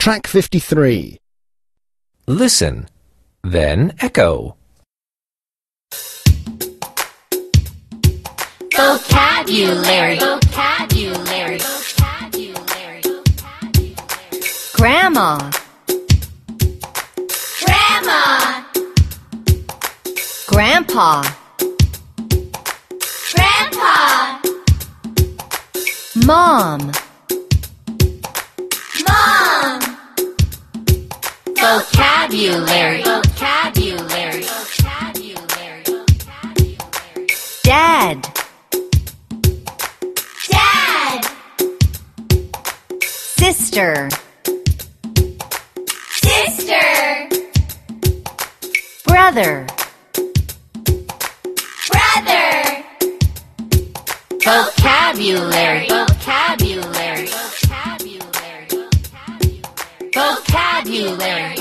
Track 53. Listen, then echo. Vocabulary, vocabulary, vocabulary, vocabulary. Grandma, Grandma, Grandpa, Grandpa, Mom, Mom. Vocabulary, vocabulary, vocabulary, vocabulary. Dad, Dad, Sister, sister, Brother, brother. Vocabulary, vocabulary, vocabulary, vocabulary, vocabulary.